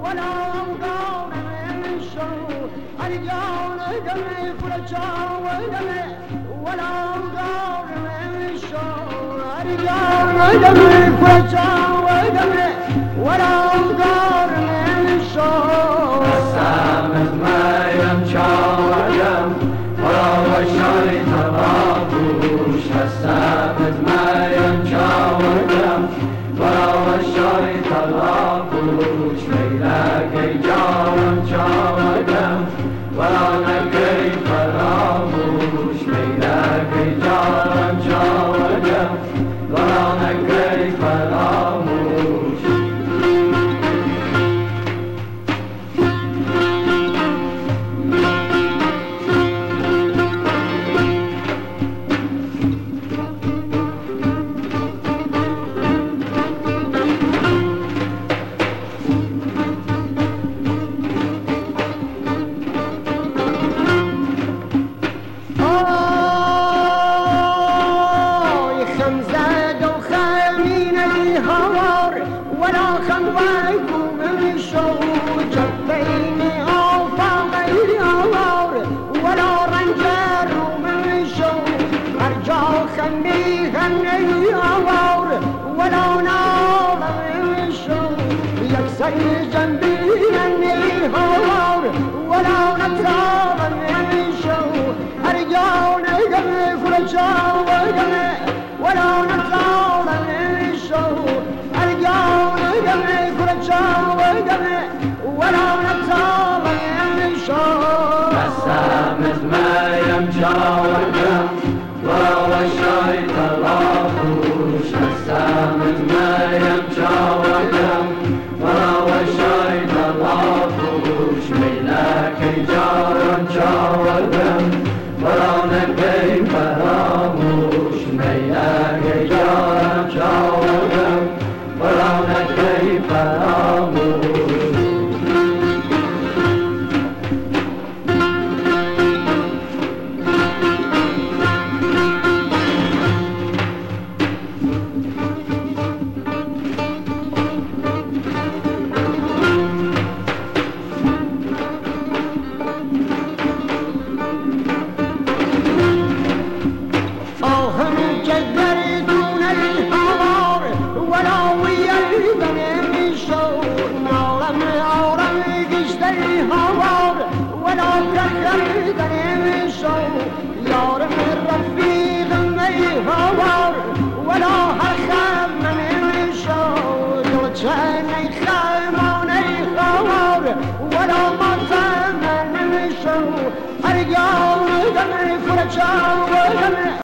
ولا أنقار من شو أرجال دمي فرجاو دمي ولا أنقار من شو أرجال دمي فرجاو دمي ولا أنقار من شو السامت ما يمشاو دم ولا وشاي ترابوش السامت ما يمشاو دم ولا وشاي ترابوش ليلاكي جاوم جاودم ولا نكي فراموش ليلاكي جاوم جاودم ولا نكي فراموش ولا خنواكم من شو جفيني أو فاغي أوار ولا رنجر من شو أرجع خمي هني أوار ولا نار من شو يكسر جنبي هني أوار ولا نتار من شو أرجع نجمي فرجا وجمي ولا نتار من شو ولا نتعب من شوق السامت ما يمشاودم ولا شاي ترابوش السامت ما يمشاودم ولا شاي ترابوش ملاكي جارم جاودم ولا نكي فراموش ملاكي جارم جاودم ولا نكي فراموش ولا تخلي من شو يار من رفيق مي هوار ولا هخام من شو يرجعني خاموني هوار ولا مطمن من شو أرجع دمي فرجا